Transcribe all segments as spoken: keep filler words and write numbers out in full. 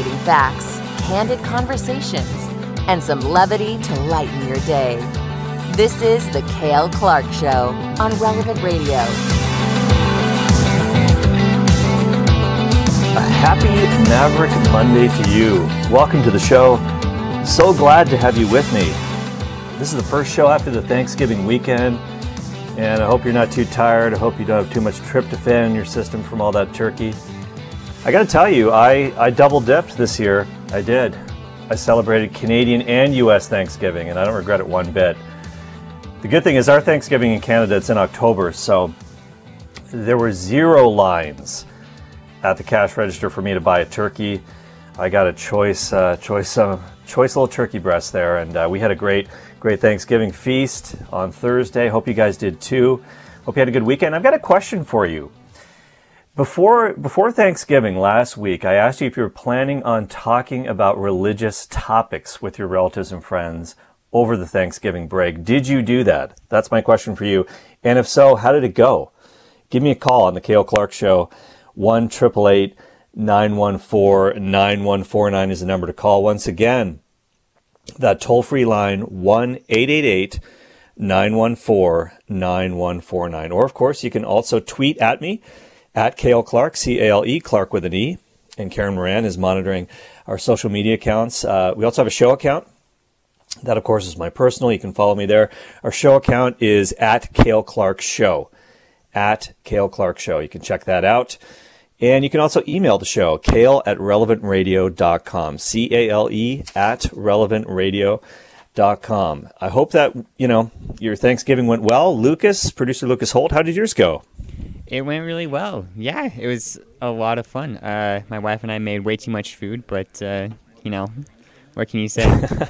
Fascinating facts, candid conversations, and some levity to lighten your day. This is The Cale Clark Show on Relevant Radio. A happy Maverick Monday to you. Welcome to the show. So glad to have you with me. This is the first show after the Thanksgiving weekend, and I hope you're not too tired. I hope you don't have too much tryptophan in your system from all that turkey. I got to tell you, I, I double dipped this year. I did. I celebrated Canadian and U S Thanksgiving, and I don't regret it one bit. The good thing is our Thanksgiving in Canada, it's in October, so there were zero lines at the cash register for me to buy a turkey. I got a choice, uh, choice, uh, choice little turkey breast there, and uh, we had a great, great Thanksgiving feast on Thursday. Hope you guys did too. Hope you had a good weekend. I've got a question for you. Before before Thanksgiving last week, I asked you if you were planning on talking about religious topics with your relatives and friends over the Thanksgiving break. Did you do that? That's my question for you. And if so, how did it go? Give me a call on the Cale Clark Show. one eight eight eight, nine one four, nine one four nine is the number to call. Once again, that toll-free line, one eight eight eight, nine one four, nine one four nine. Or, of course, you can also tweet at me, at Cale Clark, C A L E, Clark with an E. And Karen Moran is monitoring our social media accounts. Uh, we also have a show account. That, of course, is my personal. You can follow me there. Our show account is at Cale Clark Show. At Cale Clark Show. You can check that out. And you can also email the show, Cale at relevant radio dot com. C A L E at relevant radio dot com. I hope that, you know, your Thanksgiving went well. Lucas, producer Lucas Holt, how did yours go? It went really well. Yeah, it was a lot of fun. Uh, my wife and I made way too much food, but, uh, you know, what can you say?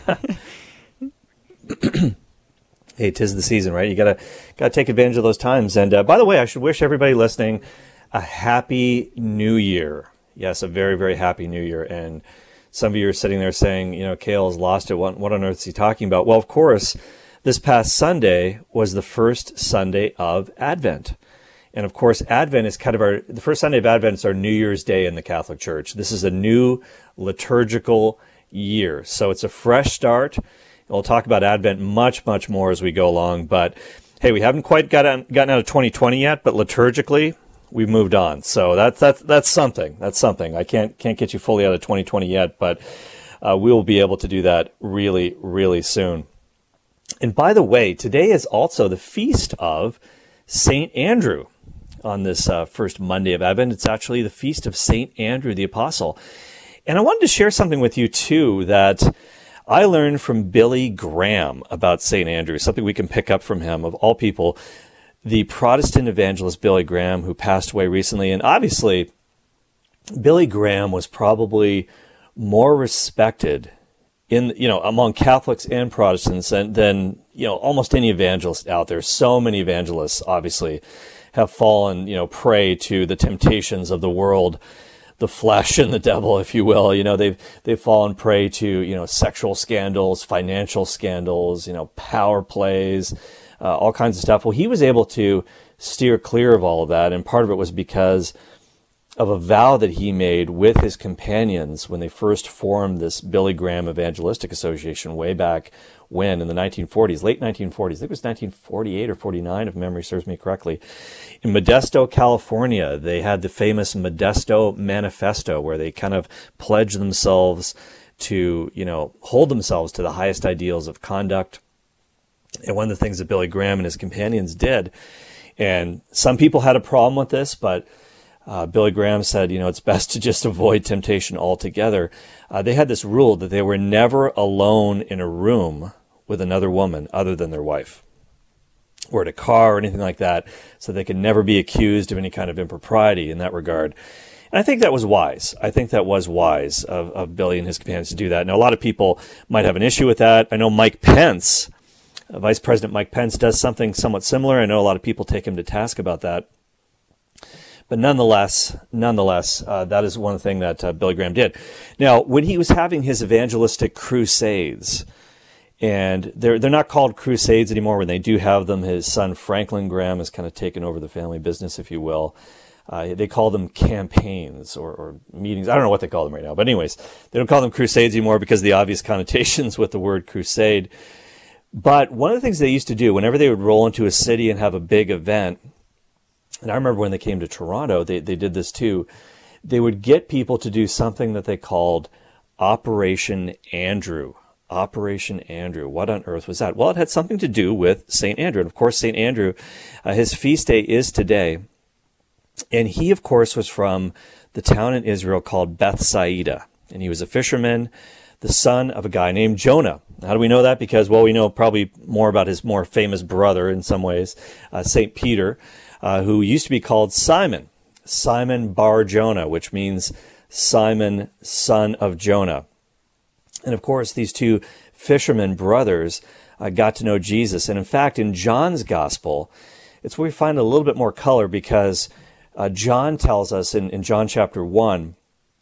Hey, 'tis the season, right? You gotta gotta take advantage of those times. And uh, by the way, I should wish everybody listening a happy new year. Yes, a very, very happy new year. And some of you are sitting there saying, you know, Cale has lost it. What, what on earth is he talking about? Well, of course, this past Sunday was the first Sunday of Advent. And of course, Advent is kind of our, the first Sunday of Advent is our New Year's Day in the Catholic Church. This is a new liturgical year. So it's a fresh start. We'll talk about Advent much, much more as we go along. But hey, we haven't quite gotten, gotten out of twenty twenty yet, but liturgically, we've moved on. So that's, that's, that's something. That's something. I can't, can't get you fully out of twenty twenty yet, but uh, we will be able to do that really, really soon. And by the way, today is also the feast of Saint Andrew. On this uh, first Monday of Advent, it's actually the feast of Saint Andrew the Apostle. And I wanted to share something with you too that I learned from Billy Graham about Saint Andrew, something we can pick up from him, of all people, the Protestant evangelist Billy Graham, who passed away recently. And obviously, Billy Graham was probably more respected in, you know, among Catholics and Protestants than, than, you know, almost any evangelist out there. So many evangelists, obviously, have fallen, you know, prey to the temptations of the world, the flesh and the devil, if you will. You know, they've, they've fallen prey to, you know, sexual scandals, financial scandals, you know, power plays, uh, all kinds of stuff. Well, he was able to steer clear of all of that. And part of it was because of a vow that he made with his companions when they first formed this Billy Graham Evangelistic Association way back when, in the nineteen forties, late nineteen forties. I think it was nineteen forty-eight or forty-nine, if memory serves me correctly. In Modesto, California, they had the famous Modesto Manifesto, where they kind of pledged themselves to, you know, hold themselves to the highest ideals of conduct. And one of the things that Billy Graham and his companions did, and some people had a problem with this, but Uh, Billy Graham said, you know, it's best to just avoid temptation altogether. Uh, they had this rule that they were never alone in a room with another woman other than their wife, or in a car or anything like that, so they could never be accused of any kind of impropriety in that regard. And I think that was wise. I think that was wise of, of Billy and his companions to do that. Now, a lot of people might have an issue with that. I know Mike Pence, uh, Vice President Mike Pence, does something somewhat similar. I know a lot of people take him to task about that. But nonetheless, nonetheless, uh, that is one thing that uh, Billy Graham did. Now, when he was having his evangelistic crusades, and they're they're not called crusades anymore when they do have them, his son Franklin Graham has kind of taken over the family business, if you will. Uh, they call them campaigns or, or meetings. I don't know what they call them right now. But anyways, they don't call them crusades anymore because of the obvious connotations with the word crusade. But one of the things they used to do whenever they would roll into a city and have a big event, and I remember when they came to Toronto, they, they did this too, they would get people to do something that they called Operation Andrew. Operation Andrew. What on earth was that? Well, it had something to do with Saint Andrew. And of course, Saint Andrew, uh, his feast day is today. And he, of course, was from the town in Israel called Bethsaida. And he was a fisherman, the son of a guy named Jonah. How do we know that? Because, well, we know probably more about his more famous brother in some ways, uh, Saint Peter, uh, who used to be called Simon, Simon Bar Jonah, which means Simon, son of Jonah. And of course, these two fishermen brothers uh, got to know Jesus. And in fact, in John's gospel, it's where we find a little bit more color because uh, John tells us in, in John chapter one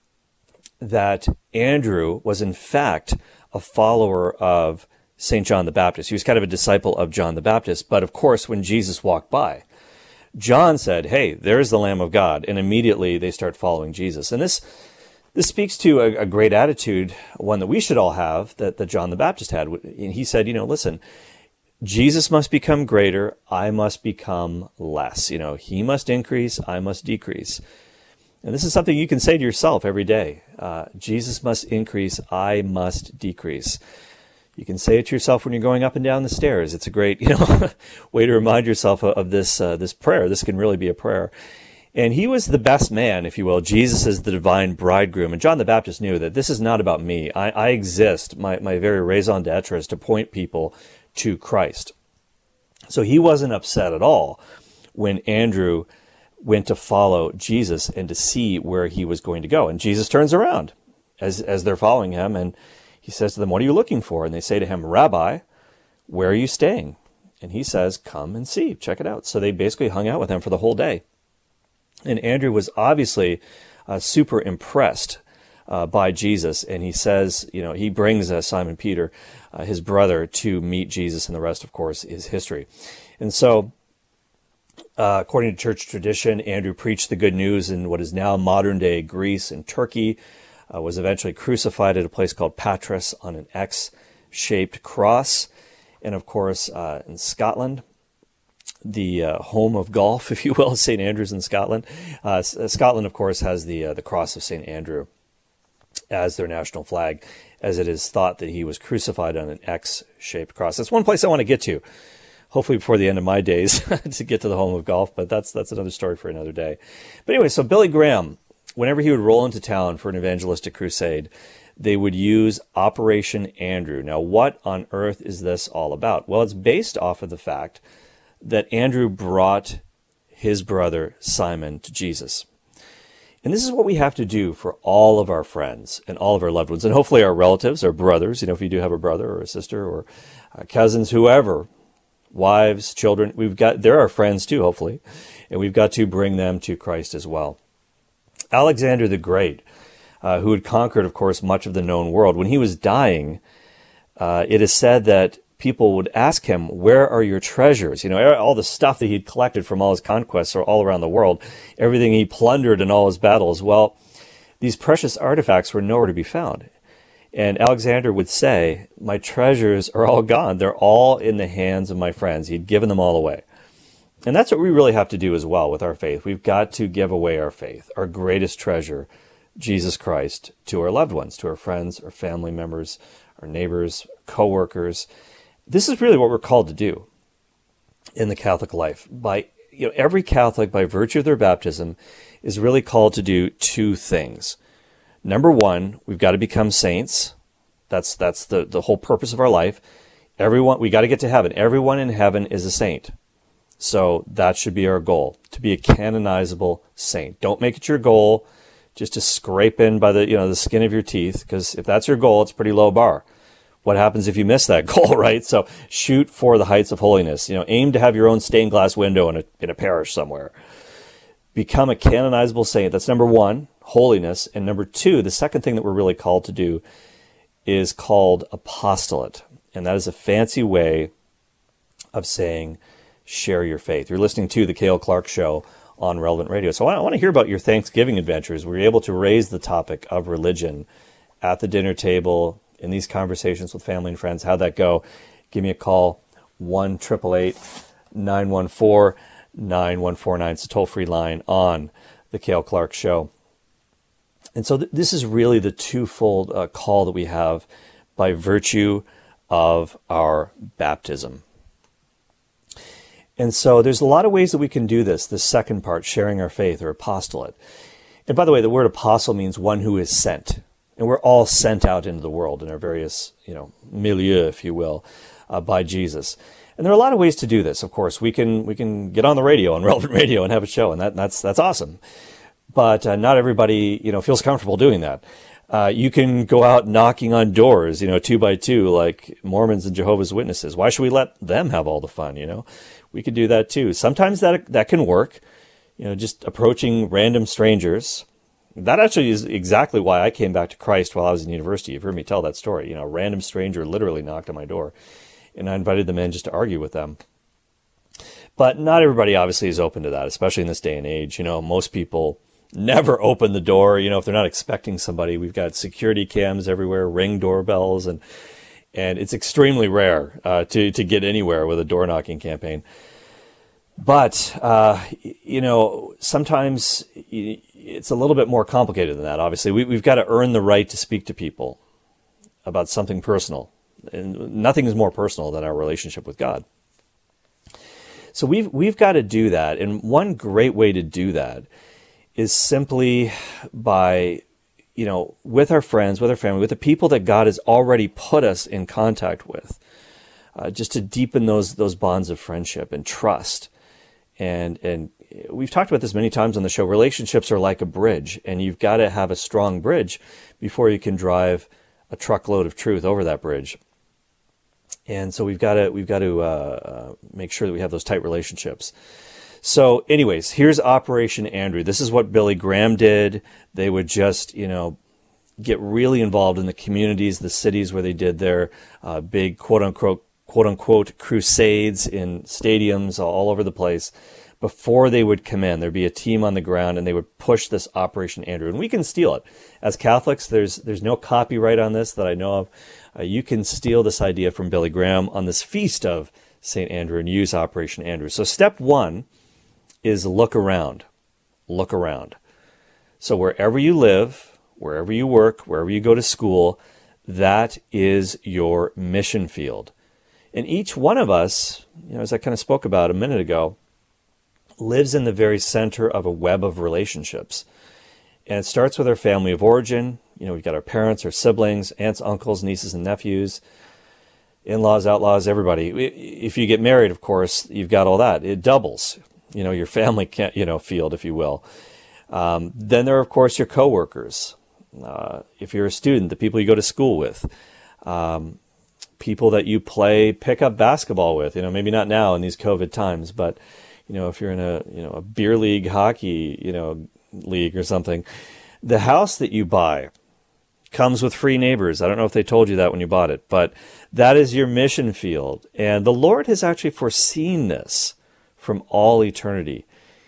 that Andrew was in fact a follower of Saint John the Baptist. He was kind of a disciple of John the Baptist. But of course, when Jesus walked by, John said, hey, there's the Lamb of God. And immediately they start following Jesus. And this This speaks to a, a great attitude, one that we should all have, that, that John the Baptist had. And he said, you know, listen, Jesus must become greater, I must become less. You know, he must increase, I must decrease. And this is something you can say to yourself every day. Uh, Jesus must increase, I must decrease. You can say it to yourself when you're going up and down the stairs. It's a great, you know, way to remind yourself of, of this uh, this prayer. This can really be a prayer. And he was the best man, if you will. Jesus is the divine bridegroom. And John the Baptist knew that this is not about me. I, I exist. My, my very raison d'etre is to point people to Christ. So he wasn't upset at all when Andrew went to follow Jesus and to see where he was going to go. And Jesus turns around as, as they're following him. And he says to them, what are you looking for? And they say to him, Rabbi, where are you staying? And he says, come and see. Check it out. So they basically hung out with him for the whole day. And Andrew was obviously uh, super impressed uh, by Jesus. And he says, you know, he brings uh, Simon Peter, uh, his brother, to meet Jesus. And the rest, of course, is history. And so, uh, according to church tradition, Andrew preached the good news in what is now modern-day Greece and Turkey, uh, was eventually crucified at a place called Patras on an X-shaped cross. And, of course, uh, in Scotland, the uh, home of golf, if you will, Saint Andrews in Scotland. Uh, Scotland, of course, has the uh, the cross of Saint Andrew as their national flag, as it is thought that he was crucified on an X-shaped cross. That's one place I want to get to, hopefully before the end of my days, to get to the home of golf, but that's that's another story for another day. But anyway, so Billy Graham, whenever he would roll into town for an evangelistic crusade, they would use Operation Andrew. Now, what on earth is this all about? Well, it's based off of the fact that Andrew brought his brother Simon to Jesus. And this is what we have to do for all of our friends and all of our loved ones, and hopefully our relatives, our brothers, you know, if you do have a brother or a sister or uh, cousins, whoever, wives, children, we've got, they're our friends too, hopefully, and we've got to bring them to Christ as well. Alexander the Great, uh, who had conquered, of course, much of the known world, when he was dying, uh, it is said that people would ask him, where are your treasures? You know, all the stuff that he'd collected from all his conquests all around the world, everything he plundered in all his battles. Well, these precious artifacts were nowhere to be found. And Alexander would say, my treasures are all gone. They're all in the hands of my friends. He'd given them all away. And that's what we really have to do as well with our faith. We've got to give away our faith, our greatest treasure, Jesus Christ, to our loved ones, to our friends, our family members, our neighbors, co-workers. This is really what we're called to do in the Catholic life. By you know, every Catholic, by virtue of their baptism, is really called to do two things. Number one, we've got to become saints. That's that's the, the whole purpose of our life. Everyone, we got to get to heaven. Everyone in heaven is a saint. So that should be our goal, to be a canonizable saint. Don't make it your goal just to scrape in by the you know the skin of your teeth, because if that's your goal, it's a pretty low bar. What happens if you miss that goal, right? So shoot for the heights of holiness. You know, aim to have your own stained glass window in a, in a parish somewhere. Become a canonizable saint. That's number one, holiness. And number two, the second thing that we're really called to do is called apostolate. And that is a fancy way of saying share your faith. You're listening to The Cale Clark Show on Relevant Radio. So I want to hear about your Thanksgiving adventures. Were you able to raise the topic of religion at the dinner table, in these conversations with family and friends? How'd that go? Give me a call, one eight eight eight, nine one four, nine one four nine. It's a toll-free line on the Cale Clark Show. And so th- this is really the twofold uh, call that we have by virtue of our baptism. And so there's a lot of ways that we can do this, this second part, sharing our faith or apostolate. And by the way, the word apostle means one who is sent. And we're all sent out into the world in our various, you know, milieu, if you will, uh, by Jesus. And there are a lot of ways to do this. Of course, we can we can get on the radio, on Relevant Radio, and have a show, and that, that's that's awesome. But uh, not everybody, you know, feels comfortable doing that. Uh, you can go out knocking on doors, you know, two by two, like Mormons and Jehovah's Witnesses. Why should we let them have all the fun, you know? We could do that too. Sometimes that that can work, you know, just approaching random strangers. That actually is exactly why I came back to Christ while I was in university. You've heard me tell that story. You know, a random stranger literally knocked on my door, and I invited them in just to argue with them. But not everybody obviously is open to that, especially in this day and age. You know, most people never open the door, you know, if they're not expecting somebody. We've got security cams everywhere, Ring doorbells, and and it's extremely rare uh, to, to get anywhere with a door knocking campaign. But, uh, you know, sometimes it's a little bit more complicated than that, obviously. We, we've got to earn the right to speak to people about something personal. And nothing is more personal than our relationship with God. So we've we've got to do that. And one great way to do that is simply by, you know, with our friends, with our family, with the people that God has already put us in contact with, uh, just to deepen those those bonds of friendship and trust. And and we've talked about this many times on the show. Relationships are like a bridge, and you've got to have a strong bridge before you can drive a truckload of truth over that bridge. And so we've got to we've got to uh, make sure that we have those tight relationships. So, anyways, here's Operation Andrew. This is what Billy Graham did. They would just, you know, get really involved in the communities, the cities where they did their uh, big quote unquote quote unquote crusades in stadiums all over the place. Before they would come in, there'd be a team on the ground, and they would push this Operation Andrew. And we can steal it. As Catholics, there's there's no copyright on this that I know of. Uh, you can steal this idea from Billy Graham on this feast of Saint Andrew and use Operation Andrew. So step one is look around. Look around. So wherever you live, wherever you work, wherever you go to school, that is your mission field. And each one of us, you know, as I kind of spoke about a minute ago, lives in the very center of a web of relationships. And it starts with our family of origin. You know, we've got our parents, our siblings, aunts, uncles, nieces, and nephews, in-laws, outlaws, everybody. If you get married, of course, you've got all that. It doubles, you know, your family, can't, you know, field, if you will. Um, then there are, of course, your coworkers. Uh, if you're a student, the people you go to school with. Um, people that you play pickup basketball with, you know, maybe not now in these COVID times, but, you know, if you're in a, you know, a beer league hockey, you know, league or something, the house that you buy comes with free neighbors. I don't know if they told you that when you bought it, but that is your mission field. And the Lord has actually foreseen this from all eternity.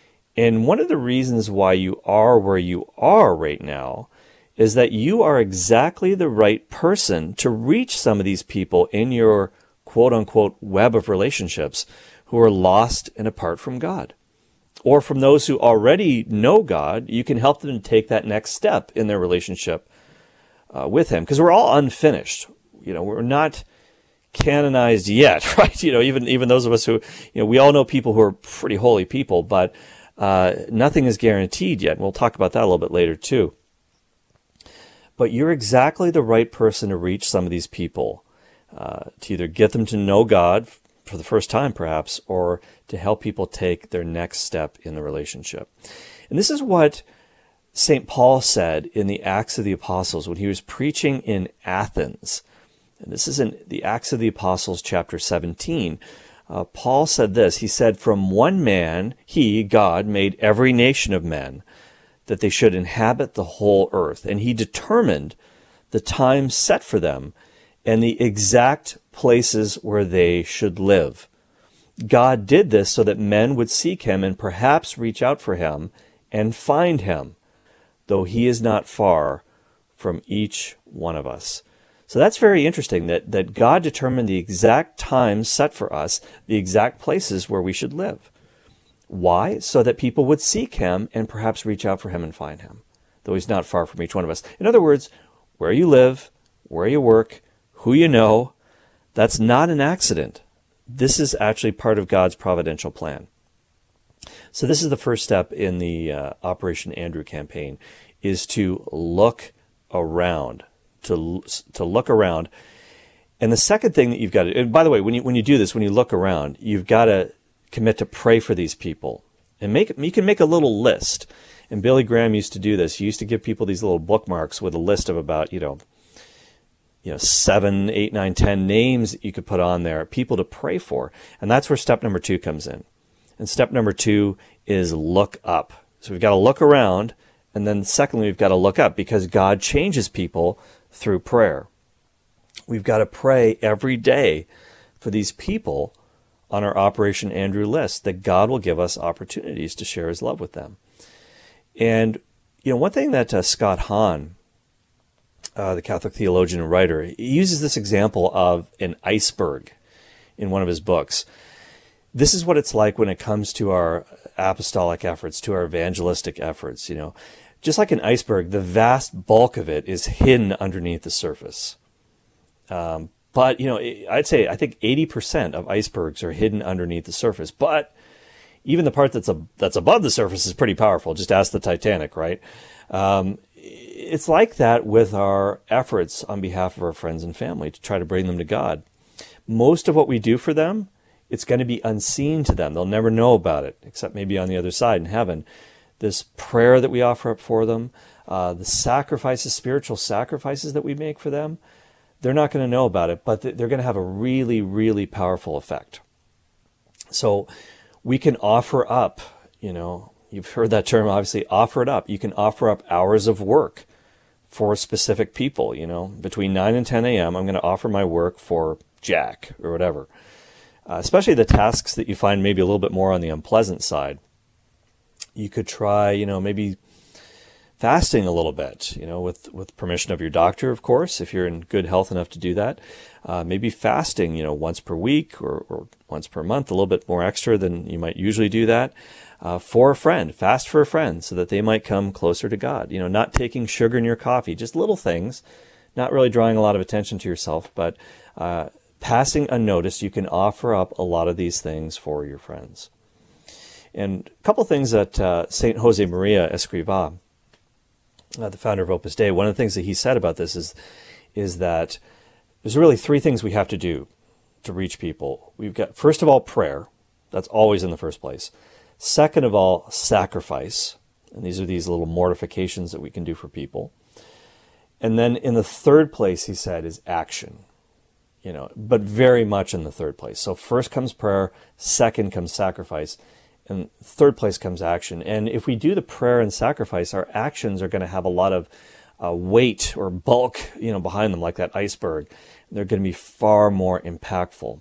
And one of the reasons why you are where you are right now is that you are exactly the right person to reach some of these people in your quote-unquote web of relationships who are lost and apart from God. Or from those who already know God, you can help them to take that next step in their relationship uh, with Him. Because we're all unfinished. You know, we're not canonized yet, right? You know, even even those of us who, you know, we all know people who are pretty holy people, but uh, nothing is guaranteed yet. And we'll talk about that a little bit later too. But you're exactly the right person to reach some of these people, uh, to either get them to know God for the first time, perhaps, or to help people take their next step in the relationship. And this is what Saint Paul said in the Acts of the Apostles when he was preaching in Athens. And this is in the Acts of the Apostles, chapter seventeen. Uh, Paul said this. He said, "From one man, he, God, made every nation of men, that they should inhabit the whole earth. And he determined the time set for them and the exact places where they should live. God did this so that men would seek him and perhaps reach out for him and find him, though he is not far from each one of us. So that's very interesting, that, that God determined the exact times set for us, the exact places where we should live. Why? So that people would seek him and perhaps reach out for him and find him, though he's not far from each one of us. In other words, where you live, where you work, who you know, that's not an accident. This is actually part of God's providential plan. So this is the first step in the uh, Operation Andrew campaign, is to look around, to to look around. And the second thing that you've got to, and by the way, when you when you do this, when you look around, you've got to commit to pray for these people. And make you can make a little list. And Billy Graham used to do this. He used to give people these little bookmarks with a list of about, you know, you know, seven, eight, nine, ten names that you could put on there, people to pray for. And that's where step number two comes in. And step number two is look up. So we've got to look around, and then secondly, we've got to look up, because God changes people through prayer. We've got to pray every day for these people on our Operation Andrew list, that God will give us opportunities to share his love with them. And, you know, one thing that uh, Scott Hahn, uh, the Catholic theologian and writer, he uses this example of an iceberg in one of his books. This is what it's like when it comes to our apostolic efforts, to our evangelistic efforts. You know, just like an iceberg, the vast bulk of it is hidden underneath the surface. Um, but, you know, I'd say, I think eighty percent of icebergs are hidden underneath the surface. But even the part that's a, that's above the surface is pretty powerful. Just ask the Titanic, right? Um, it's like that with our efforts on behalf of our friends and family to try to bring them to God. Most of what we do for them, it's going to be unseen to them. They'll never know about it, except maybe on the other side in heaven. This prayer that we offer up for them, uh, the sacrifices, spiritual sacrifices that we make for them, they're not going to know about it, but they're going to have a really, really powerful effect. So we can offer up, you know, you've heard that term, obviously, offer it up. You can offer up hours of work for specific people, you know, between nine and ten a.m., I'm going to offer my work for Jack or whatever. Uh, especially the tasks that you find maybe a little bit more on the unpleasant side. You could try, you know, maybe fasting a little bit, you know, with, with permission of your doctor, of course, if you're in good health enough to do that. Uh, maybe fasting, you know, once per week or, or once per month, a little bit more extra than you might usually do that. Uh, for a friend, fast for a friend so that they might come closer to God. You know, not taking sugar in your coffee, just little things, not really drawing a lot of attention to yourself, but uh, passing unnoticed. You can offer up a lot of these things for your friends. And a couple things that uh, Saint Jose Maria Escrivá, uh, the founder of Opus Dei, one of the things that he said about this is, is that there's really three things we have to do to reach people. We've got, first of all, prayer. That's always in the first place. Second of all, sacrifice. And these are these little mortifications that we can do for people. And then in the third place, he said, is action. You know, but very much in the third place. So first comes prayer, second comes sacrifice, and third place comes action. And if we do the prayer and sacrifice, our actions are going to have a lot of uh, weight or bulk, you know, behind them, like that iceberg. They're going to be far more impactful.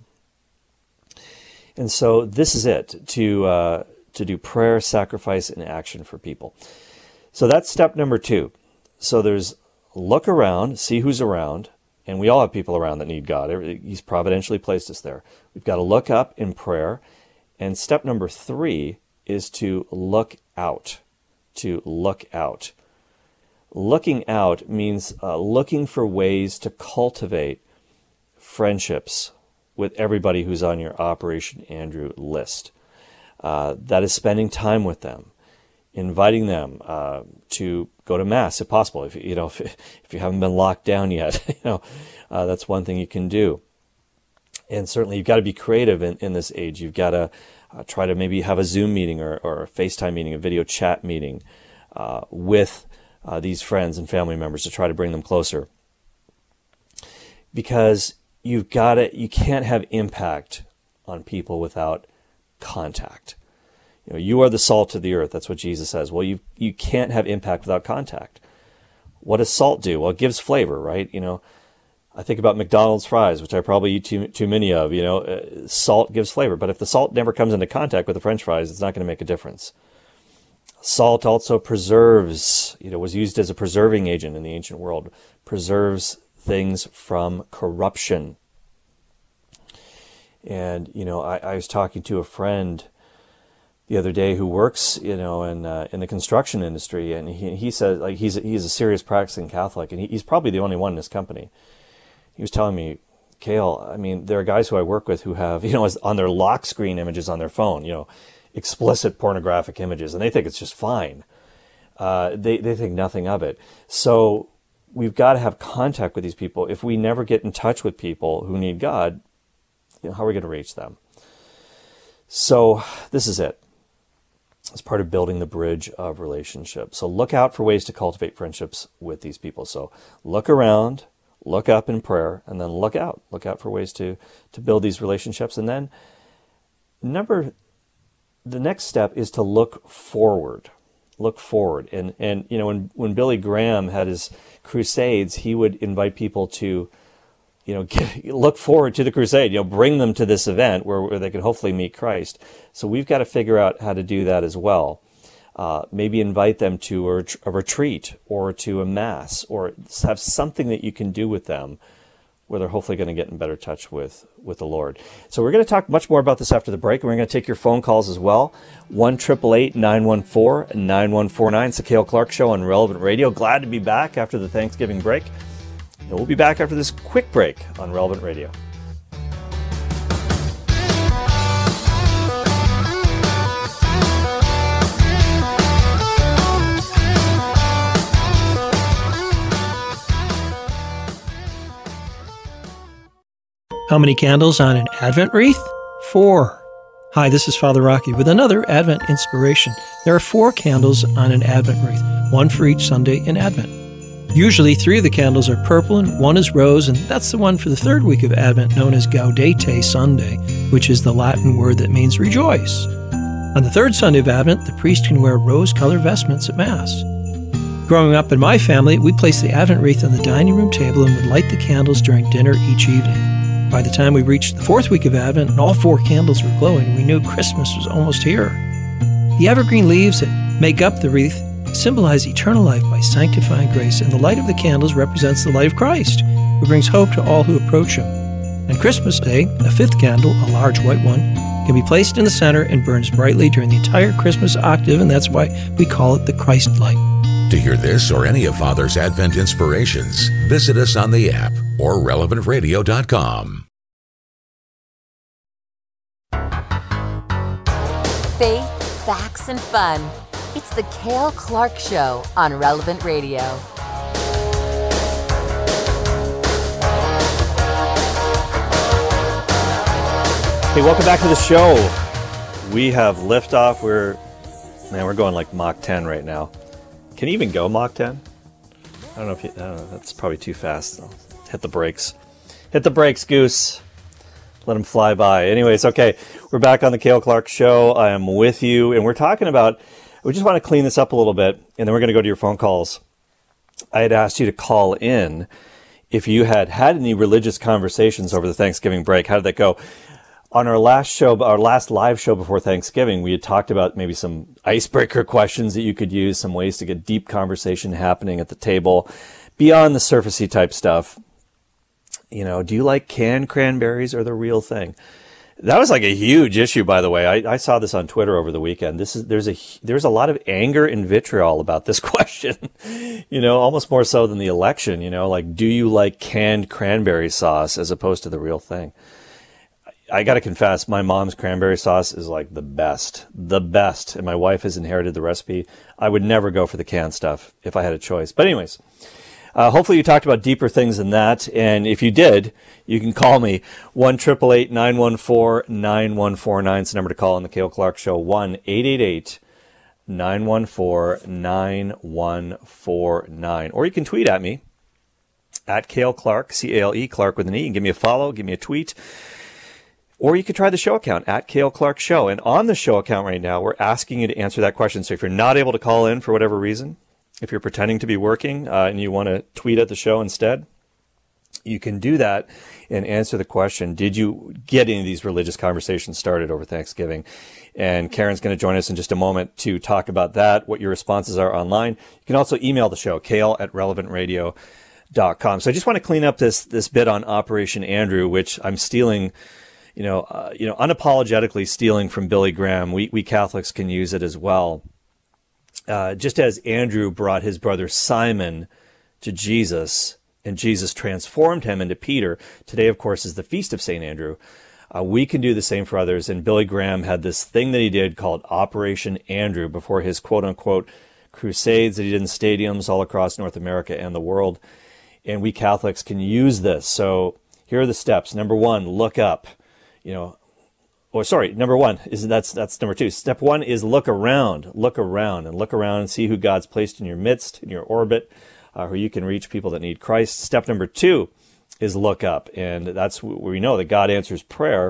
And so this is it, to uh, to do prayer, sacrifice, and action for people. So that's step number two. So there's look around, see who's around. And we all have people around that need God. He's providentially placed us there. We've got to look up in prayer. And step number three is to look out. To look out. Looking out means uh, looking for ways to cultivate friendships with everybody who's on your Operation Andrew list. Uh, that is spending time with them, inviting them uh, to go to Mass, if possible. If you know, if, if you haven't been locked down yet, you know, uh, that's one thing you can do. And certainly, you've got to be creative in, in this age. You've got to uh, try to maybe have a Zoom meeting or, or a FaceTime meeting, a video chat meeting uh, with uh, these friends and family members to try to bring them closer. Because you've got to, you can't have impact on people without contact. You know, you are the salt of the earth. That's what Jesus says. Well, you you can't have impact without contact. What does salt do? Well, it gives flavor, right? You know, I think about McDonald's fries, which I probably eat too, too many of. You know, uh, salt gives flavor, but if the salt never comes into contact with the French fries, it's not going to make a difference. Salt also preserves, you know, was used as a preserving agent in the ancient world, preserves things from corruption. And, you know, I, I was talking to a friend the other day who works, you know, in uh, in the construction industry, and he he said, like, he's a, he's a serious practicing Catholic, and he, he's probably the only one in his company. He was telling me, Cale, I mean, there are guys who I work with who have, you know, on their lock screen images on their phone, you know, explicit pornographic images, and they think it's just fine. Uh, they they think nothing of it. So we've got to have contact with these people. If we never get in touch with people who need God, you know, how are we going to reach them? So this is it. It's part of building the bridge of relationships. So look out for ways to cultivate friendships with these people. So look around, look up in prayer, and then look out. Look out for ways to, to build these relationships. And then number, the next step is to look forward. Look forward. And, and you know, when, when Billy Graham had his crusades, he would invite people to, you know, get, look forward to the crusade, you know, bring them to this event where, where they could hopefully meet Christ. So we've got to figure out how to do that as well. Uh, maybe invite them to a, a retreat or to a mass, or have something that you can do with them where they're hopefully going to get in better touch with, with the Lord. So we're going to talk much more about this after the break, and we're going to take your phone calls as well. one eight eight eight, nine one four, nine one four nine. It's the Cale Clark Show on Relevant Radio. Glad to be back after the Thanksgiving break. And we'll be back after this quick break on Relevant Radio. How many candles on an Advent wreath? Four. Hi, this is Father Rocky with another Advent inspiration. There are four candles on an Advent wreath, one for each Sunday in Advent. Usually, three of the candles are purple and one is rose, and that's the one for the third week of Advent, known as Gaudete Sunday, which is the Latin word that means rejoice. On the third Sunday of Advent, the priest can wear rose-colored vestments at Mass. Growing up in my family, we placed the Advent wreath on the dining room table and would light the candles during dinner each evening. By the time we reached the fourth week of Advent and all four candles were glowing, we knew Christmas was almost here. The evergreen leaves that make up the wreath symbolize eternal life by sanctifying grace, and the light of the candles represents the light of Christ, who brings hope to all who approach him. On Christmas Day, a fifth candle, a large white one, can be placed in the center and burns brightly during the entire Christmas octave, and that's why we call it the Christ light. To hear this or any of Father's Advent inspirations, visit us on the app or relevant radio dot com. Faith, facts, and fun. It's the Cale Clark Show on Relevant Radio. Hey, welcome back to the show. We have liftoff. We're, man, we're going like Mach ten right now. Can you even go Mach ten? I don't know if you, I don't know, that's probably too fast. I'll hit the brakes. Hit the brakes, Goose. Let them fly by. Anyways, okay, we're back on the Cale Clark Show. I am with you, and we're talking about, we just want to clean this up a little bit, and then we're going to go to your phone calls. I had asked you to call in if you had had any religious conversations over the Thanksgiving break. How did that go? On our last show, our last live show before Thanksgiving, we had talked about maybe some icebreaker questions that you could use, some ways to get deep conversation happening at the table, beyond the surfacey type stuff. You know, do you like canned cranberries or the real thing? That was like a huge issue, by the way. I, I saw this on Twitter over the weekend. This is there's a there's a lot of anger and vitriol about this question. You know, almost more so than the election. You know, like, do you like canned cranberry sauce as opposed to the real thing? I got to confess, my mom's cranberry sauce is like the best, the best. And my wife has inherited the recipe. I would never go for the canned stuff if I had a choice. But anyways, uh, hopefully you talked about deeper things than that. And if you did, you can call me one eight eight eight, nine one four, nine one four nine. It's the number to call on the Cale Clark Show, one eight eight eight, nine one four, nine one four nine. Or you can tweet at me at Cale Clark, C A L E, Clark with an E, and give me a follow, give me a tweet. Or you could try the show account at Cale Clark Show. And on the show account right now, we're asking you to answer that question. So if you're not able to call in for whatever reason, if you're pretending to be working uh, and you want to tweet at the show instead, you can do that and answer the question, did you get any of these religious conversations started over Thanksgiving? And Karen's going to join us in just a moment to talk about that, what your responses are online. You can also email the show, kale at relevant radio dot com. So I just want to clean up this this bit on Operation Andrew, which I'm stealing, you know, uh, you know, unapologetically stealing from Billy Graham. We we Catholics can use it as well. Uh, just as Andrew brought his brother Simon to Jesus, and Jesus transformed him into Peter. Today, of course, is the Feast of Saint Andrew. Uh, we can do the same for others. And Billy Graham had this thing that he did called Operation Andrew before his quote-unquote crusades that he did in stadiums all across North America and the world. And we Catholics can use this. So here are the steps. Number one, look up. You know, or sorry, number one is that's that's number two. Step one is look around, look around, and look around and see who God's placed in your midst, in your orbit, uh, where you can reach people that need Christ. Step number two is look up, and that's where we know that God answers prayer.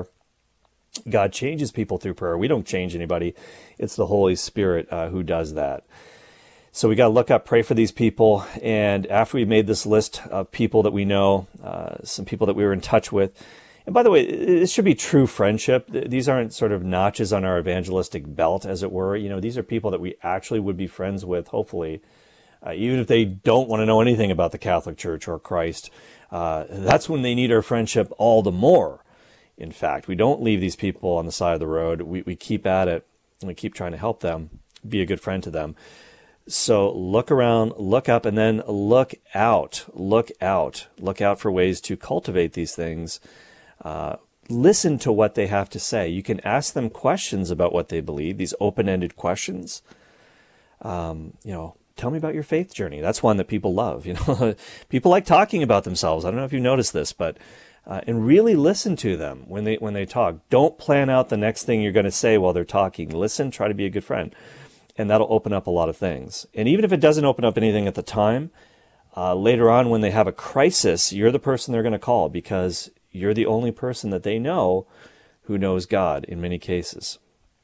God changes people through prayer. We don't change anybody. It's the Holy Spirit uh, who does that. So we got to look up, pray for these people, and after we made this list of people that we know, uh, some people that we were in touch with, and by the way, this should be true friendship. These aren't sort of notches on our evangelistic belt, as it were. You know, these are people that we actually would be friends with, hopefully, uh, even if they don't want to know anything about the Catholic Church or Christ. Uh, that's when they need our friendship all the more. In fact, we don't leave these people on the side of the road. We, we keep at it, and we keep trying to help them, be a good friend to them. So look around, look up, and then look out. Look out. Look out for ways to cultivate these things. Uh, listen to what they have to say. You can ask them questions about what they believe, these open-ended questions. Um, you know, tell me about your faith journey. That's one that people love. You know, people like talking about themselves. I don't know if you noticed this, but uh, and really listen to them when they when they talk. Don't plan out the next thing you're going to say while they're talking. Listen. Try to be a good friend, and that'll open up a lot of things. And even if it doesn't open up anything at the time, uh, later on when they have a crisis, you're the person they're going to call because you're the only person that they know who knows God in many cases.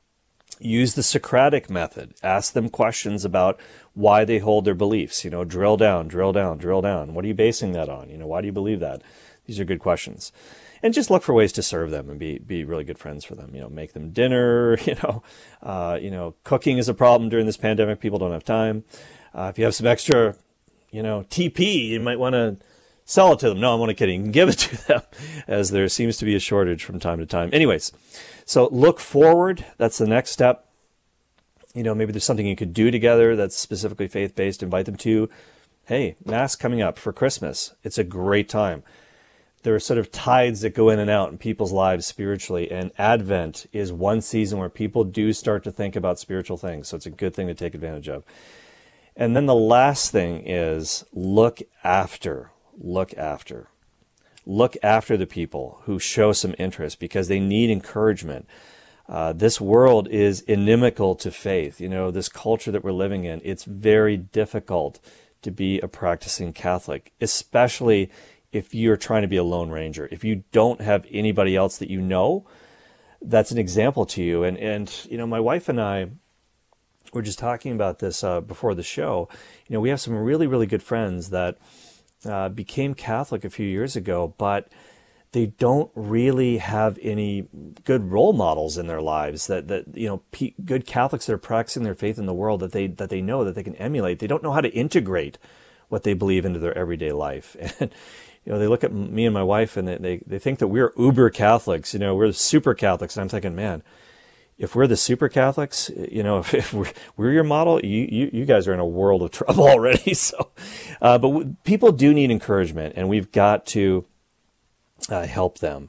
Use the Socratic method. Ask them questions about why they hold their beliefs. You know, drill down, drill down, drill down. What are you basing that on? You know, why do you believe that? These are good questions. And just look for ways to serve them and be be really good friends for them. You know, make them dinner. You know, uh, you know, cooking is a problem during this pandemic. People don't have time. Uh, if you have some extra, you know, T P, you might want to sell it to them. No, I'm only kidding. You can give it to them, as there seems to be a shortage from time to time. Anyways, so look forward. That's the next step. You know, maybe there's something you could do together that's specifically faith-based. Invite them to, hey, Mass coming up for Christmas. It's a great time. There are sort of tides that go in and out in people's lives spiritually, and Advent is one season where people do start to think about spiritual things. So it's a good thing to take advantage of. And then the last thing is look after. Look after. Look after the people who show some interest because they need encouragement. Uh, this world is inimical to faith. You know, this culture that we're living in, it's very difficult to be a practicing Catholic, especially if you're trying to be a lone ranger. If you don't have anybody else that you know, that's an example to you. And, and you know, my wife and I were just talking about this uh, before the show. You know, we have some really, really good friends that Uh, became Catholic a few years ago, but they don't really have any good role models in their lives that, that you know, p- good Catholics that are practicing their faith in the world that they that they know that they can emulate. They don't know how to integrate what they believe into their everyday life. And you know, they look at me and my wife and they they, they think that we're uber Catholics. You know, we're the super Catholics. And I'm thinking, man, if we're the super Catholics, you know, if, if we're, we're your model, you, you, you guys are in a world of trouble already. So, uh, but w- people do need encouragement, and we've got to uh, help them.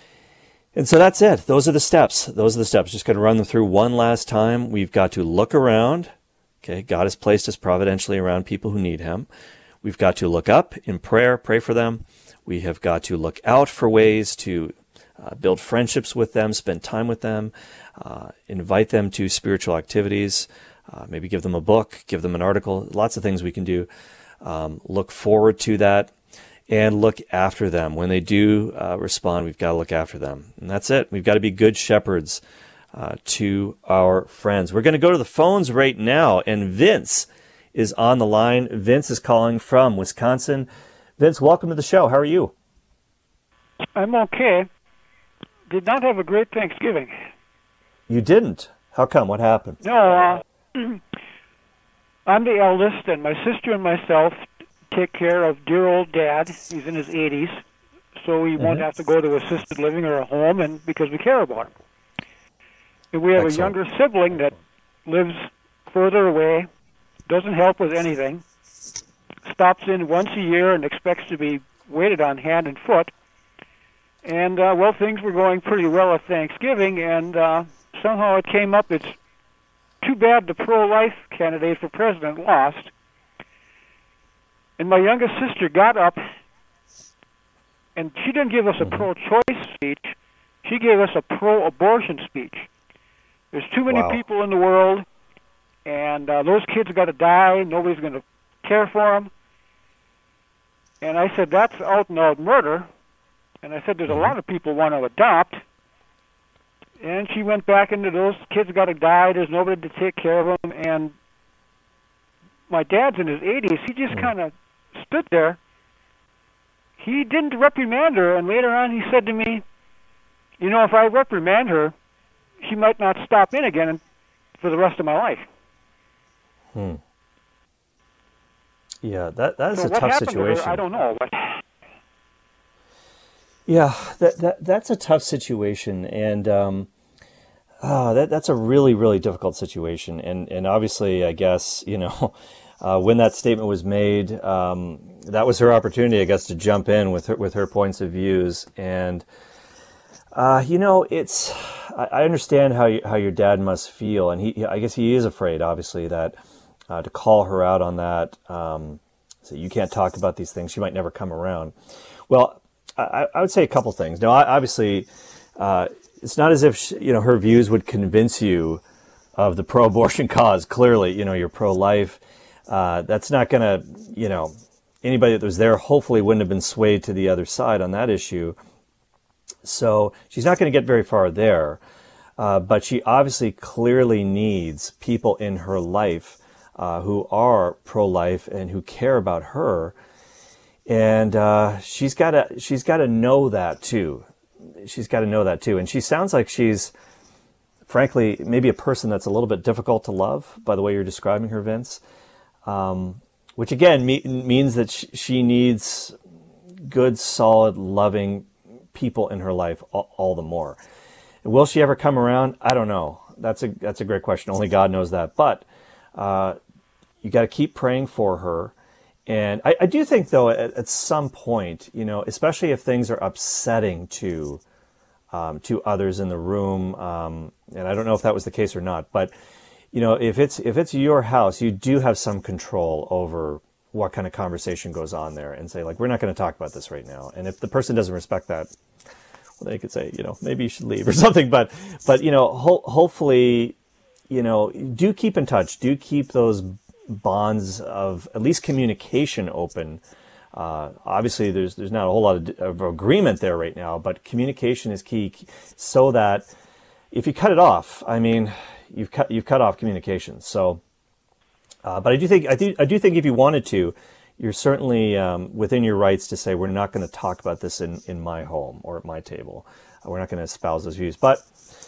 And so that's it. Those are the steps. Those are the steps. Just going to run them through one last time. We've got to look around. Okay, God has placed us providentially around people who need Him. We've got to look up in prayer, pray for them. We have got to look out for ways to uh, build friendships with them, spend time with them. Uh, invite them to spiritual activities, uh, maybe give them a book, give them an article, lots of things we can do. Um, look forward to that and look after them. When they do uh, respond, we've got to look after them. And that's it. We've got to be good shepherds uh, to our friends. We're going to go to the phones right now, and Vince is on the line. Vince is calling from Wisconsin. Vince, welcome to the show. How are you? I'm okay. Did not have a great Thanksgiving. You didn't? How come? What happened? No, uh, I'm the eldest, and my sister and myself take care of dear old Dad. He's in his eighties, so he mm-hmm. won't have to go to assisted living or a home, and because we care about him. And we have Excellent. a younger sibling that lives further away, doesn't help with anything, stops in once a year and expects to be waited on hand and foot. And, uh, well, things were going pretty well at Thanksgiving, and uh, somehow it came up. It's too bad the pro-life candidate for president lost. And my youngest sister got up, and she didn't give us a pro-choice speech. She gave us a pro-abortion speech. There's too many wow. people in the world, and uh, those kids got to die. Nobody's going to care for them. And I said, that's out-and-out murder. And I said, there's a lot of people want to adopt. And she went back into those kids got to die. There's nobody to take care of them. And my dad's in his eighties. He just mm. kind of stood there. He didn't reprimand her. And later on he said to me, you know, if I reprimand her, she might not stop in again for the rest of my life. Hmm. Yeah, that that is so a tough situation. To her, I don't know. But... Yeah, that that that's a tough situation, and um, oh, that that's a really really difficult situation. And and obviously, I guess you know, uh, when that statement was made, um, that was her opportunity, I guess, to jump in with her with her points of views. And uh, you know, it's I, I understand how you, how your dad must feel, and he I guess he is afraid, obviously, that. Uh, to call her out on that, um, so you can't talk about these things. She might never come around. Well, I, I would say a couple things. Now, obviously, uh, it's not as if she, you know her views would convince you of the pro-abortion cause. Clearly, you know you're pro-life. Uh, that's not going to, you know, anybody that was there hopefully wouldn't have been swayed to the other side on that issue. So she's not going to get very far there. Uh, but she obviously clearly needs people in her life. Uh, who are pro-life and who care about her, and uh, she's got to she's got to know that too. She's got to know that too. And she sounds like she's, frankly, maybe a person that's a little bit difficult to love by the way you're describing her, Vince. Um, which again me- means that sh- she needs good, solid, loving people in her life all, all the more. Will she ever come around? I don't know. That's a that's a great question. Only God knows that. But uh, you got to keep praying for her. And I, I do think, though, at, at some point, you know, especially if things are upsetting to um, to others in the room, um, and I don't know if that was the case or not, but you know, if it's if it's your house, you do have some control over what kind of conversation goes on there, and say like, we're not going to talk about this right now. And if the person doesn't respect that, well, they could say, you know, maybe you should leave or something. But but you know, ho- hopefully, you know, do keep in touch. Do keep those bonds of at least communication open. Uh, obviously, there's there's not a whole lot of, of agreement there right now, but communication is key, so that if you cut it off, I mean, you've cut you've cut off communication. So, uh, but I do think I do I do think if you wanted to, you're certainly um, within your rights to say we're not going to talk about this in, in my home or at my table. Uh, we're not going to espouse those views, but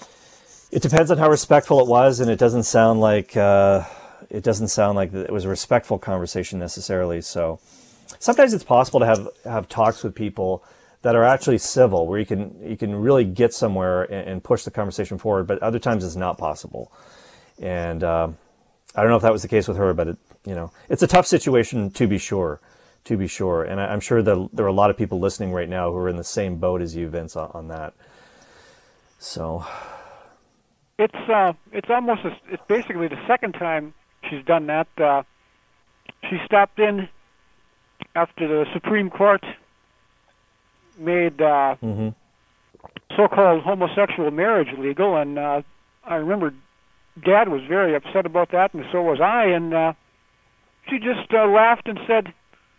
it depends on how respectful it was, and it doesn't sound like. Uh, It doesn't sound like it was a respectful conversation necessarily. So sometimes it's possible to have, have talks with people that are actually civil, where you can you can really get somewhere and, and push the conversation forward. But other times it's not possible. And uh, I don't know if that was the case with her, but it, you know, it's a tough situation to be sure, to be sure. And I, I'm sure that there are a lot of people listening right now who are in the same boat as you, Vince, on, on that. So it's uh, it's almost a, it's basically the second time she's done that. Uh, she stopped in after the Supreme Court made uh, mm-hmm. so-called homosexual marriage legal, and uh, I remember Dad was very upset about that, and so was I, and uh, she just uh, laughed and said,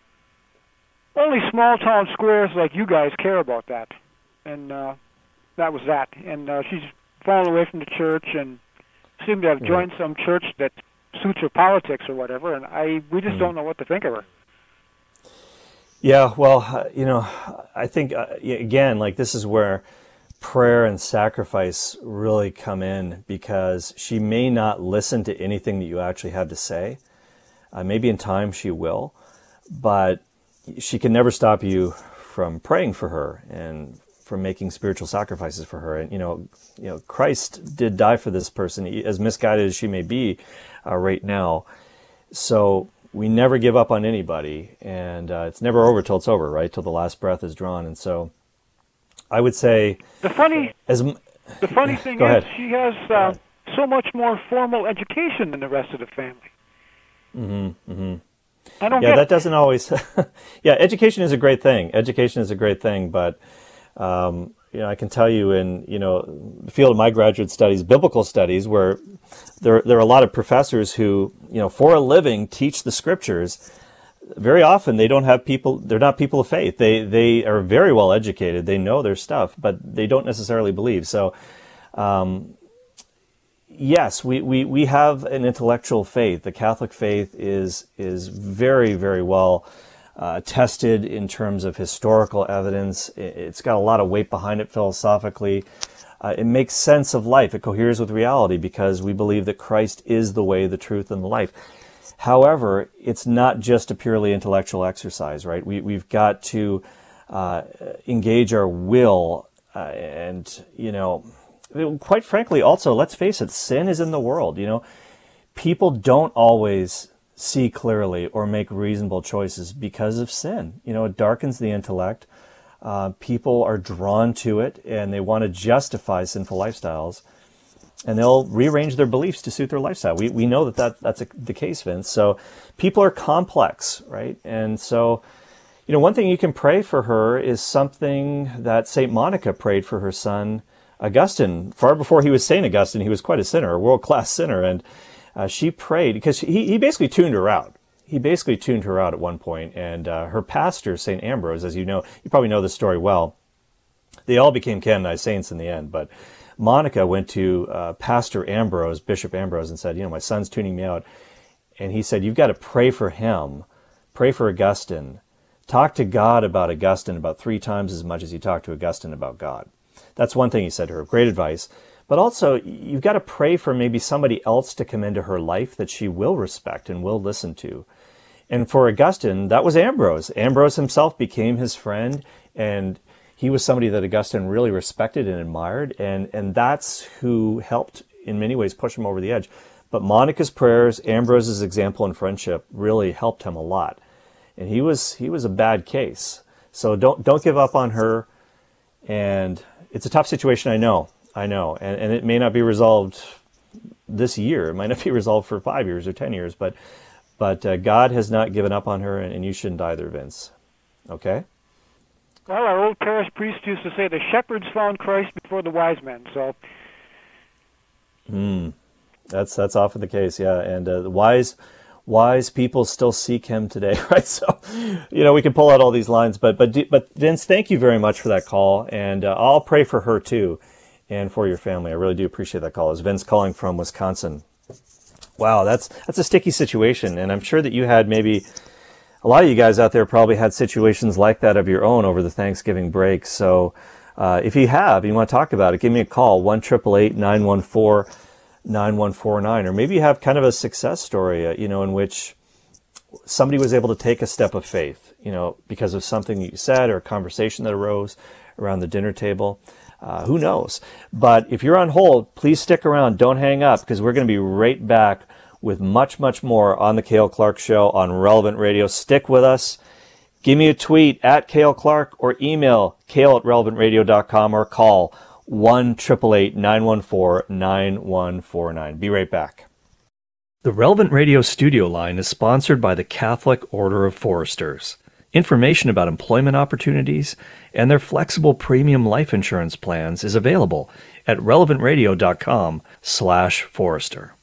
only small-town squares like you guys care about that. And uh, that was that. And uh, she's fallen away from the church and seemed to have joined mm-hmm. some church that suits her politics or whatever, and I we just mm. don't know what to think of her. Yeah, well, uh, you know, I think, uh, again, like this is where prayer and sacrifice really come in, because she may not listen to anything that you actually have to say. Uh, maybe in time she will, but she can never stop you from praying for her and from making spiritual sacrifices for her. And, you know, you know, Christ did die for this person, as misguided as she may be uh, right now. So we never give up on anybody, and uh, it's never over till it's over, right? Till the last breath is drawn. And so I would say the funny, as the funny thing Go is ahead. she has uh, so much more formal education than the rest of the family. Mm-hmm, mm-hmm. I don't yeah, get that it. doesn't always. Yeah, education is a great thing. Education is a great thing, but um, you know, I can tell you in you know the field of my graduate studies, biblical studies, where there there are a lot of professors who you know for a living teach the scriptures. Very often they don't have people. They're not people of faith. They they are very well educated. They know their stuff, but they don't necessarily believe. So. Um, Yes, we, we, we have an intellectual faith. The Catholic faith is is very, very well uh, tested in terms of historical evidence. It's got a lot of weight behind it philosophically. Uh, it makes sense of life. It coheres with reality because we believe that Christ is the way, the truth, and the life. However, it's not just a purely intellectual exercise, right? We, we've got to uh, engage our will uh, and, you know... Quite frankly, also, let's face it, sin is in the world. You know, people don't always see clearly or make reasonable choices because of sin. You know, it darkens the intellect. Uh, people are drawn to it, and they want to justify sinful lifestyles, and they'll rearrange their beliefs to suit their lifestyle. We we know that, that that's a, the case, Vince. So people are complex, right? And so, you know, one thing you can pray for her is something that Saint Monica prayed for her son, Augustine. Far before he was Saint Augustine, he was quite a sinner, a world-class sinner, and uh, she prayed, because he, he basically tuned her out. He basically tuned her out at one point, and uh, her pastor, Saint Ambrose, as you know, you probably know the story well, they all became canonized saints in the end, but Monica went to uh, Pastor Ambrose, Bishop Ambrose, and said, you know, my son's tuning me out, and he said, you've got to pray for him, pray for Augustine, talk to God about Augustine about three times as much as you talk to Augustine about God. That's one thing he said to her. Great advice. But also, you've got to pray for maybe somebody else to come into her life that she will respect and will listen to. And for Augustine, that was Ambrose. Ambrose himself became his friend, and he was somebody that Augustine really respected and admired, and, and that's who helped, in many ways, push him over the edge. But Monica's prayers, Ambrose's example and friendship really helped him a lot. And he was he was a bad case. So don't don't give up on her. And it's a tough situation, I know, I know, and, and it may not be resolved this year. It might not be resolved for five years or ten years, but but uh, God has not given up on her, and, and you shouldn't either, Vince. Okay? Well, our old parish priest used to say the shepherds found Christ before the wise men, so... Hmm, that's that's often the case, yeah, and uh, the wise... Wise people still seek him today, right? So, you know, we can pull out all these lines, but but but Vince, thank you very much for that call, and uh, I'll pray for her too, and for your family. I really do appreciate that call. It's Vince calling from Wisconsin. Wow, that's that's a sticky situation, and I'm sure that you had maybe a lot of you guys out there probably had situations like that of your own over the Thanksgiving break. So, uh, if you have, and you want to talk about it, give me a call one triple eight nine one four. nine one four nine, or maybe you have kind of a success story, uh, you know, in which somebody was able to take a step of faith, you know, because of something you said or a conversation that arose around the dinner table. Uh, who knows? But if you're on hold, please stick around. Don't hang up, because we're going to be right back with much, much more on the Cale Clark Show on Relevant Radio. Stick with us. Give me a tweet at Cale Clark, or email cale at relevant radio dot com, or call one triple eight nine one four nine one four nine. Be right back. The Relevant Radio studio line is sponsored by the Catholic Order of Foresters. Information about employment opportunities and their flexible premium life insurance plans is available at relevant radio dot com slash forester.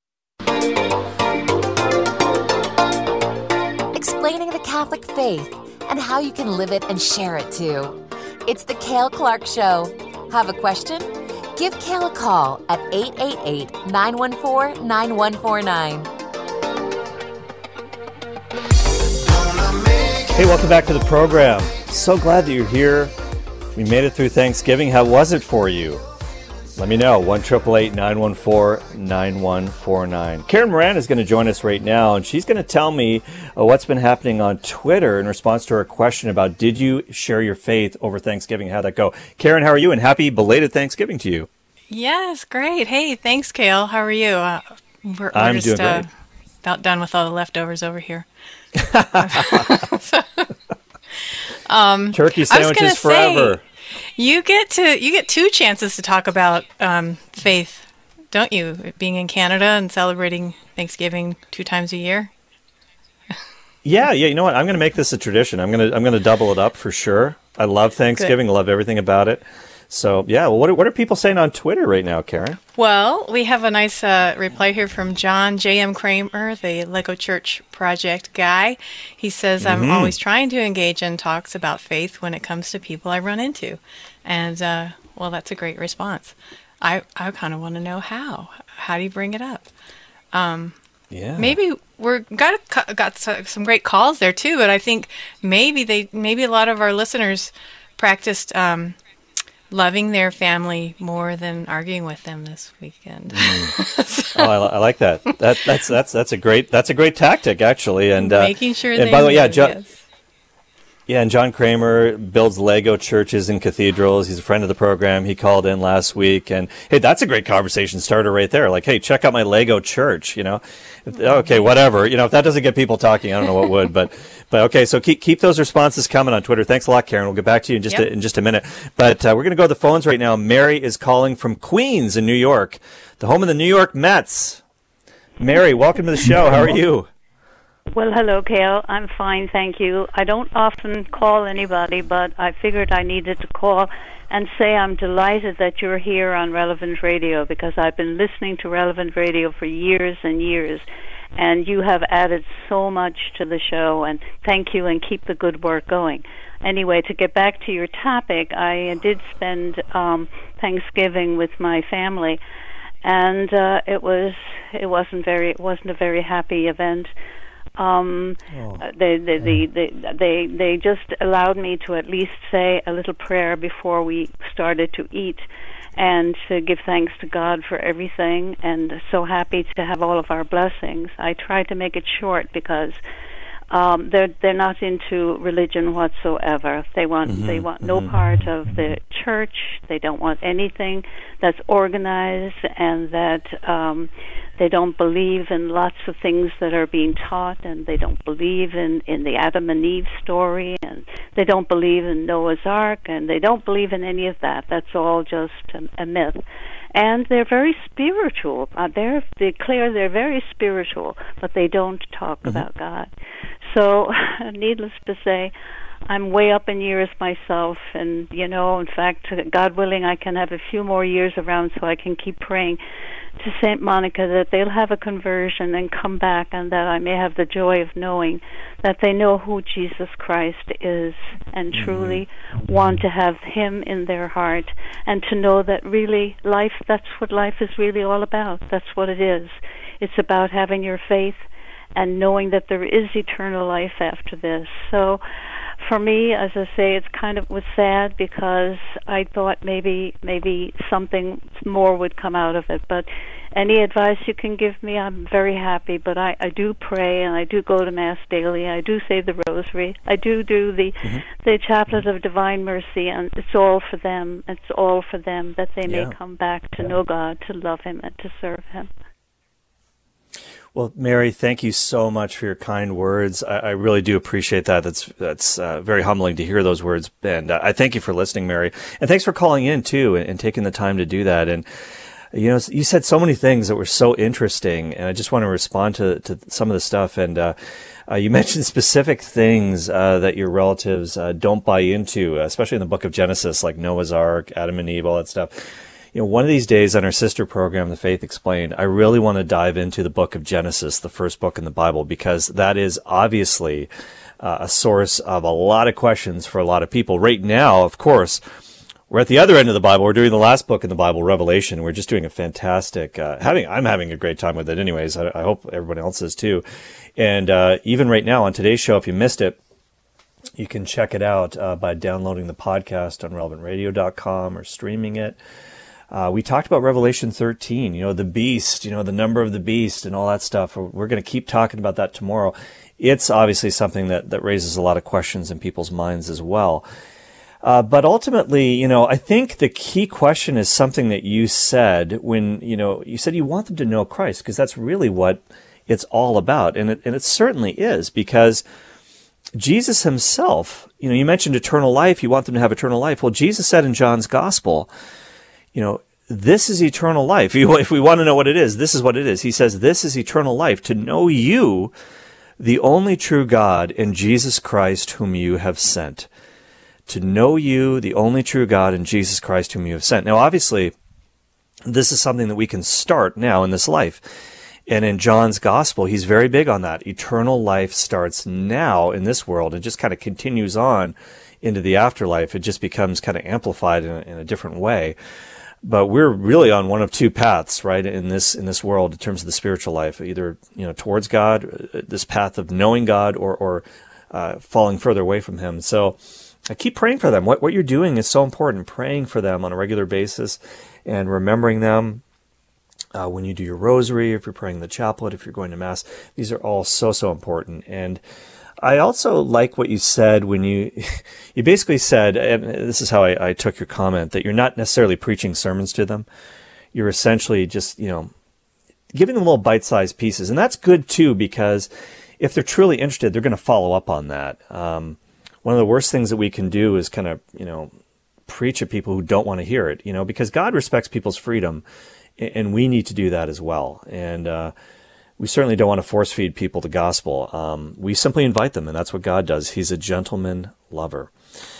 Explaining the Catholic faith and how you can live it and share it too. It's the Cale Clark Show. Have a question? Give Cale a call at eight eight eight nine one four nine one four nine. Gonna make Hey, welcome back to the program. So glad that you're here. We made it through Thanksgiving. How was it for you? Let me know. one eight eight eight, nine one four, nine one four nine. Karen Moran is going to join us right now, and she's going to tell me uh, what's been happening on Twitter in response to her question about did you share your faith over Thanksgiving? How'd that go? Karen, how are you? And happy belated Thanksgiving to you. Yes, great. Hey, thanks, Kale. How are you? Uh, we're, we're I'm just, doing uh, great. About done with all the leftovers over here. um, Turkey sandwiches forever. Say, you get to you get two chances to talk about um, faith, don't you? Being in Canada and celebrating Thanksgiving two times a year. Yeah, yeah. You know what? I'm going to make this a tradition. I'm going to I'm going to double it up for sure. I love Thanksgiving. Good. I love everything about it. So yeah. Well, what are, what are people saying on Twitter right now, Karen? Well, we have a nice uh, reply here from John J M Kramer, the Lego Church Project guy. He says, I'm Mm-hmm. always trying to engage in talks about faith when it comes to people I run into. And, uh, well, that's a great response. I, I kind of want to know how. How do you bring it up? Um, Yeah. maybe we're got a, got some great calls there, too. But I think maybe they maybe a lot of our listeners practiced um, loving their family more than arguing with them this weekend. Mm. oh, I, I like that. That that's that's that's a great that's a great tactic actually. And uh, making sure. And they by the way, yeah, knew, Jo- yes. yeah, and John Kramer builds Lego churches and cathedrals. He's a friend of the program. He called in last week, and hey, that's a great conversation starter right there. Like, hey, check out my Lego church. You know, if, okay, whatever. You know, if that doesn't get people talking, I don't know what would. But but okay, so keep keep those responses coming on Twitter. Thanks a lot, Karen. We'll get back to you in just Yep. a, in just a minute. But uh, we're going to go to the phones right now. Mary is calling from Queens in New York, the home of the New York Mets. Mary, welcome to the show. How are you? Well, hello, Kale. I'm fine, thank you. I don't often call anybody, but I figured I needed to call and say I'm delighted that you're here on Relevant Radio, because I've been listening to Relevant Radio for years and years, and you have added so much to the show, and thank you, and keep the good work going. Anyway, to get back to your topic, I did spend um, Thanksgiving with my family, and uh, it was it wasn't very it wasn't a very happy event. Um, Oh. they, they, they, they, they, they just allowed me to at least say a little prayer before we started to eat, and to give thanks to God for everything, and so happy to have all of our blessings. I tried to make it short because um, they're they're not into religion whatsoever. They want Mm-hmm, they want no mm-hmm. part of the church. They don't want anything that's organized, and that um, they don't believe in lots of things that are being taught, and they don't believe in, in the Adam and Eve story, and they don't believe in Noah's Ark, and they don't believe in any of that. That's all just a, a myth. And they're very spiritual. Uh, they declare they're very spiritual, but they don't talk Mm-hmm. about God. So, needless to say, I'm way up in years myself, and, you know, in fact, God willing, I can have a few more years around so I can keep praying to Saint Monica that they'll have a conversion and come back, and that I may have the joy of knowing that they know who Jesus Christ is, and truly want to have Him in their heart, and to know that really life, that's what life is really all about. That's what it is. It's about having your faith and knowing that there is eternal life after this. So for me, as I say, it's kind of was sad, because I thought maybe maybe something more would come out of it. But any advice you can give me, I'm very happy. But I, I do pray, and I do go to Mass daily. I do say the Rosary. I do do the Mm-hmm. the Chaplet of Divine Mercy, and it's all for them. It's all for them, that they may Yeah. come back to know God, to love Him, and to serve Him. Well, Mary, thank you so much for your kind words. I, I really do appreciate that. That's that's uh, very humbling to hear those words, and uh, I thank you for listening, Mary, and thanks for calling in too, and, and taking the time to do that. And you know, you said so many things that were so interesting, and I just want to respond to to some of the stuff. And uh, uh, you mentioned specific things uh, that your relatives uh, don't buy into, especially in the Book of Genesis, like Noah's Ark, Adam and Eve, all that stuff. You know, one of these days on our sister program, The Faith Explained, I really want to dive into the book of Genesis, the first book in the Bible, because that is obviously uh, a source of a lot of questions for a lot of people. Right now, of course, we're at the other end of the Bible. We're doing the last book in the Bible, Revelation. We're just doing a fantastic, uh, having, I'm having a great time with it anyways. I, I hope everyone else is too. And uh, even right now on today's show, if you missed it, You can check it out uh, by downloading the podcast on relevant radio dot com or streaming it. Uh, we talked about Revelation thirteen, you know, the beast, you know, the number of the beast and all that stuff. We're going to keep talking about that tomorrow. It's obviously something that, that raises a lot of questions in people's minds as well. Uh, but ultimately, you know, I think the key question is something that you said when, you know, you said you want them to know Christ, because that's really what it's all about. And it, and it certainly is, because Jesus himself, you know, you mentioned eternal life. You want them to have eternal life. Well, Jesus said in John's gospel, you know, this is eternal life. If we want to know what it is, this is what it is. He says, this is eternal life, to know you, the only true God, and Jesus Christ, whom you have sent. To know you, the only true God, and Jesus Christ, whom you have sent. Now, obviously, this is something that we can start now in this life. And in John's gospel, he's very big on that. Eternal life starts now in this world and just kind of continues on into the afterlife. It just becomes kind of amplified in a, in a different way. But we're really on one of two paths, right, in this in this world in terms of the spiritual life, either, you know, towards God, this path of knowing God, or, or uh, falling further away from him. So I keep praying for them. What what you're doing is so important, praying for them on a regular basis and remembering them uh, when you do your rosary, if you're praying the chaplet, if you're going to Mass. These are all so, so important. And I also like what you said when you you basically said, and this is how I, I took your comment, that you're not necessarily preaching sermons to them. You're essentially just, you know, giving them little bite-sized pieces. And that's good, too, because if they're truly interested, they're going to follow up on that. Um, one of the worst things that we can do is kind of, you know, preach at people who don't want to hear it, you know, because God respects people's freedom, and we need to do that as well. And uh, we certainly don't want to force feed people the gospel. Um, we simply invite them, and that's what God does. He's a gentleman lover.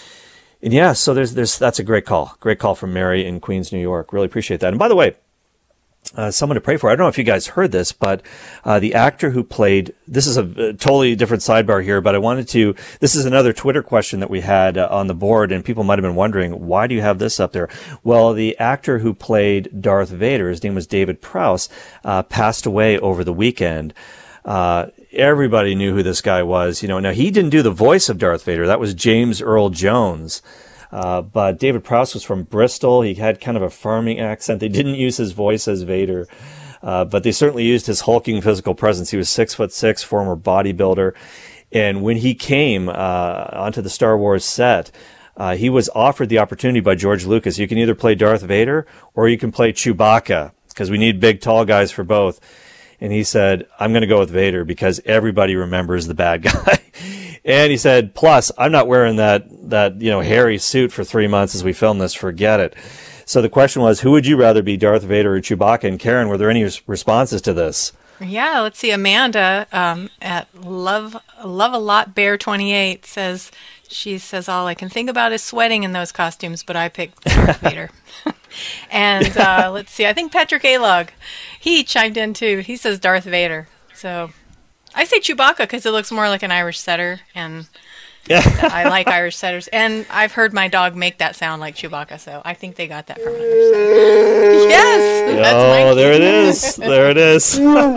And yeah, so there's there's that's a great call. Great call from Mary in Queens, New York. Really appreciate that. And by the way, Uh, someone to pray for. I don't know if you guys heard this, but uh, the actor who played, this is a, a totally different sidebar here, but I wanted to, this is another Twitter question that we had uh, on the board, and people might have been wondering, why do you have this up there? Well, the actor who played Darth Vader, his name was David Prowse, uh, passed away over the weekend. Uh, everybody knew who this guy was. You know, now he didn't do the voice of Darth Vader. That was James Earl Jones. Uh, but David Prowse was from Bristol. He had kind of a farming accent. They didn't use his voice as Vader, uh, but they certainly used his hulking physical presence. He was six foot six, former bodybuilder. And when he came uh, onto the Star Wars set, uh, he was offered the opportunity by George Lucas. You can either play Darth Vader or you can play Chewbacca, because we need big, tall guys for both. And he said, I'm going to go with Vader because everybody remembers the bad guy. And he said, plus, I'm not wearing that, that, you know, hairy suit for three months as we film this. Forget it. So the question was, who would you rather be, Darth Vader or Chewbacca? And Karen, were there any res- responses to this? Yeah, let's see. Amanda um, at Love Love a Lot Bear twenty-eight says, she says, all I can think about is sweating in those costumes, but I picked Darth Vader. And uh, let's see. I think Patrick Alog, he chimed in too. He says Darth Vader. So I say Chewbacca because it looks more like an Irish setter, and I like Irish setters. And I've heard my dog make that sound like Chewbacca, so I think they got that from an Irish setter. Yes! That's oh, my there it is. There it is.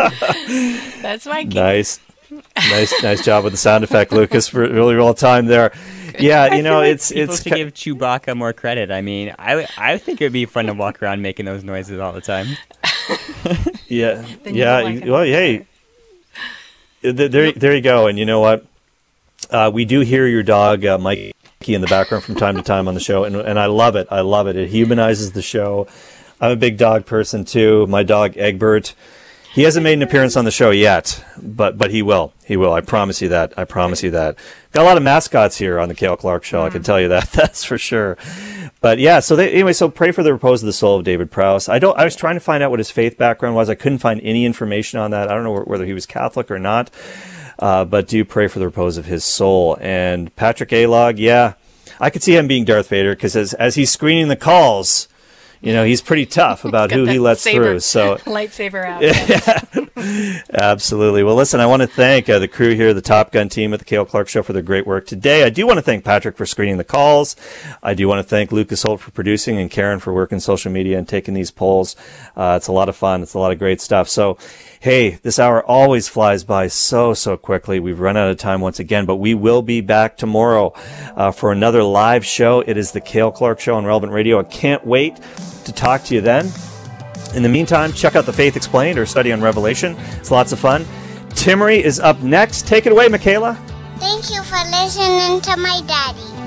That's my key. Nice. Nice nice job with the sound effect, Lucas, for really well timed there. Yeah, you I know, feel like it's people it's should give Chewbacca more credit. I mean, I I think it would be fun to walk around making those noises all the time. yeah, Then you yeah. don't like you- well, hey, there there you go. And you know what? Uh, we do hear your dog, uh, Mikey, in the background from time to time on the show, and and I love it. I love it. It humanizes the show. I'm a big dog person too. My dog Egbert. He hasn't made an appearance on the show yet, but but he will. He will. I promise you that. I promise you that. Got a lot of mascots here on the Cale Clark Show. Mm. I can tell you that. That's for sure. But yeah. So they, anyway, so pray for the repose of the soul of David Prowse. I don't. I was trying to find out what his faith background was. I couldn't find any information on that. I don't know whether he was Catholic or not. Uh, but do pray for the repose of his soul. And Patrick Alog, yeah, I could see him being Darth Vader because as as he's screening the calls, you know, he's pretty tough about who he lets saber, through. So lightsaber out. Yeah. Absolutely. Well, listen, I want to thank uh, the crew here, the Top Gun team at the Cale Clark Show for their great work today. I do want to thank Patrick for screening the calls. I do want to thank Lucas Holt for producing and Karen for working social media and taking these polls. Uh, it's a lot of fun. It's a lot of great stuff. So, hey, this hour always flies by so, so quickly. We've run out of time once again, but we will be back tomorrow uh, for another live show. It is the Cale Clark Show on Relevant Radio. I can't wait to talk to you then. In the meantime, check out the Faith Explained or Study on Revelation. It's lots of fun. Timmery is up next. Take it away, Michaela. Thank you for listening to my daddy.